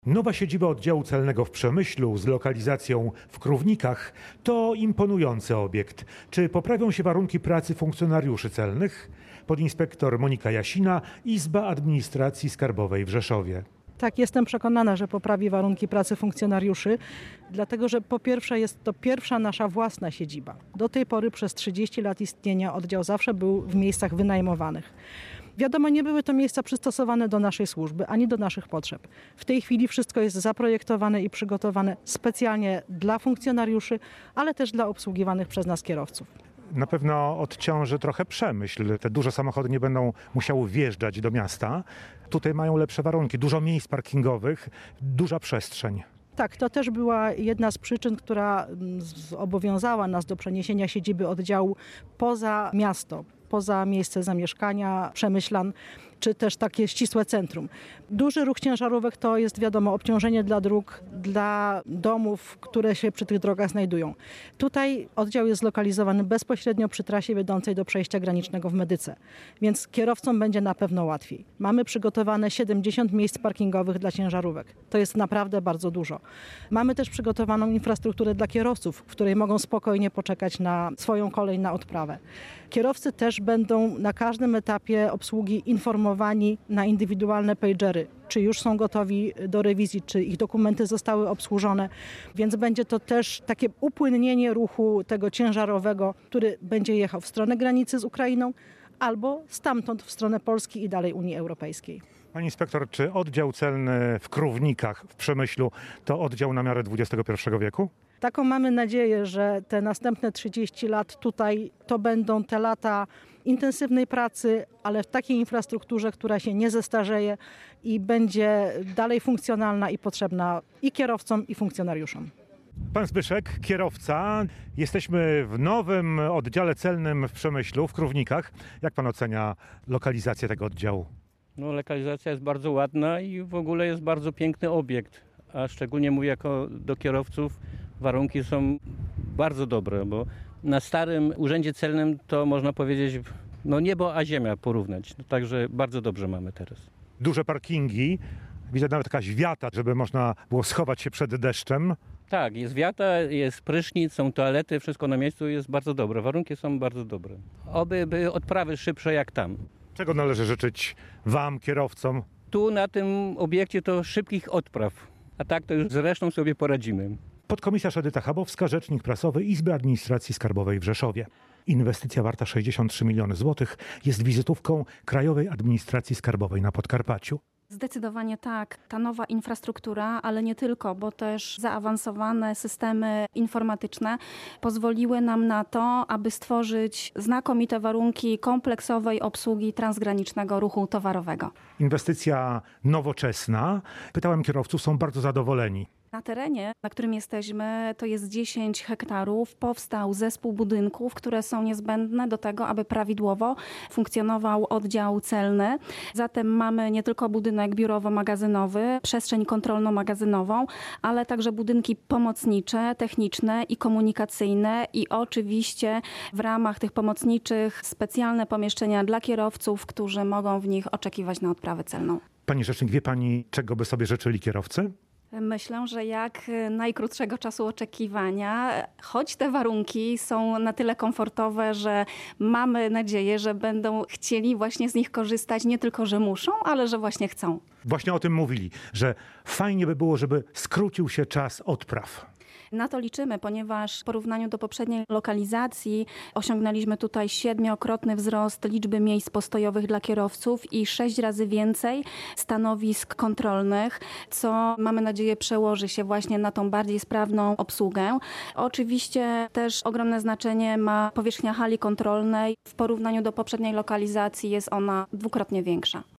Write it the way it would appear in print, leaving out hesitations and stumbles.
Nowa siedziba oddziału celnego w Przemyślu z lokalizacją w Krównikach to imponujący obiekt. Czy poprawią się warunki pracy funkcjonariuszy celnych? Podinspektor Monika Jasina, Izba Administracji Skarbowej w Rzeszowie. Tak, jestem przekonana, że poprawi warunki pracy funkcjonariuszy, dlatego że po pierwsze jest to pierwsza nasza własna siedziba. Do tej pory przez 30 lat istnienia oddział zawsze był w miejscach wynajmowanych. Wiadomo, nie były to miejsca przystosowane do naszej służby, ani do naszych potrzeb. W tej chwili wszystko jest zaprojektowane i przygotowane specjalnie dla funkcjonariuszy, ale też dla obsługiwanych przez nas kierowców. Na pewno odciąży trochę Przemyśl. Te duże samochody nie będą musiały wjeżdżać do miasta. Tutaj mają lepsze warunki, dużo miejsc parkingowych, duża przestrzeń. Tak, to też była jedna z przyczyn, która zobowiązała nas do przeniesienia siedziby oddziału poza miasto, poza miejsce zamieszkania Przemyślan, czy też takie ścisłe centrum. Duży ruch ciężarówek to jest, wiadomo, obciążenie dla dróg, dla domów, które się przy tych drogach znajdują. Tutaj oddział jest zlokalizowany bezpośrednio przy trasie wiodącej do przejścia granicznego w Medyce, więc kierowcom będzie na pewno łatwiej. Mamy przygotowane 70 miejsc parkingowych dla ciężarówek. To jest naprawdę bardzo dużo. Mamy też przygotowaną infrastrukturę dla kierowców, w której mogą spokojnie poczekać na swoją kolej na odprawę. Kierowcy też będą na każdym etapie obsługi informowani na indywidualne pagery, czy już są gotowi do rewizji, czy ich dokumenty zostały obsłużone, więc będzie to też takie upłynnienie ruchu tego ciężarowego, który będzie jechał w stronę granicy z Ukrainą albo stamtąd w stronę Polski i dalej Unii Europejskiej. Pani inspektor, czy oddział celny w Krównikach w Przemyślu to oddział na miarę XXI wieku? Taką mamy nadzieję, że te następne 30 lat tutaj to będą te lata intensywnej pracy, ale w takiej infrastrukturze, która się nie zestarzeje i będzie dalej funkcjonalna i potrzebna i kierowcom, i funkcjonariuszom. Pan Zbyszek, kierowca. Jesteśmy w nowym oddziale celnym w Przemyślu, w Krównikach. Jak pan ocenia lokalizację tego oddziału? No, lokalizacja jest bardzo ładna i w ogóle jest bardzo piękny obiekt, a szczególnie mówię jako do kierowców, warunki są bardzo dobre, bo na starym urzędzie celnym to można powiedzieć, no niebo a ziemia porównać. No, także bardzo dobrze mamy teraz. Duże parkingi, widzę nawet jakaś wiata, żeby można było schować się przed deszczem. Tak, jest wiata, jest prysznic, są toalety, wszystko na miejscu jest bardzo dobre. Warunki są bardzo dobre. Oby były odprawy szybsze jak tam. Czego należy życzyć wam, kierowcom? Tu na tym obiekcie to szybkich odpraw, a tak to już z resztą sobie poradzimy. Podkomisarz Edyta Chabowska, rzecznik prasowy Izby Administracji Skarbowej w Rzeszowie. Inwestycja warta 63 miliony złotych jest wizytówką Krajowej Administracji Skarbowej na Podkarpaciu. Zdecydowanie tak. Ta nowa infrastruktura, ale nie tylko, bo też zaawansowane systemy informatyczne pozwoliły nam na to, aby stworzyć znakomite warunki kompleksowej obsługi transgranicznego ruchu towarowego. Inwestycja nowoczesna. Pytałem kierowców, są bardzo zadowoleni. Na terenie, na którym jesteśmy, to jest 10 hektarów. Powstał zespół budynków, które są niezbędne do tego, aby prawidłowo funkcjonował oddział celny. Zatem mamy nie tylko budynek biurowo-magazynowy, przestrzeń kontrolno-magazynową, ale także budynki pomocnicze, techniczne i komunikacyjne i oczywiście w ramach tych pomocniczych specjalne pomieszczenia dla kierowców, którzy mogą w nich oczekiwać na odprawę celną. Pani rzecznik, wie pani, czego by sobie życzyli kierowcy? Myślę, że jak najkrótszego czasu oczekiwania, choć te warunki są na tyle komfortowe, że mamy nadzieję, że będą chcieli właśnie z nich korzystać, nie tylko, że muszą, ale że właśnie chcą. Właśnie o tym mówili, że fajnie by było, żeby skrócił się czas odpraw. Na to liczymy, ponieważ w porównaniu do poprzedniej lokalizacji osiągnęliśmy tutaj 7-krotny wzrost liczby miejsc postojowych dla kierowców i 6 razy więcej stanowisk kontrolnych, co mamy nadzieję przełoży się właśnie na tą bardziej sprawną obsługę. Oczywiście też ogromne znaczenie ma powierzchnia hali kontrolnej. W porównaniu do poprzedniej lokalizacji jest ona 2-krotnie większa.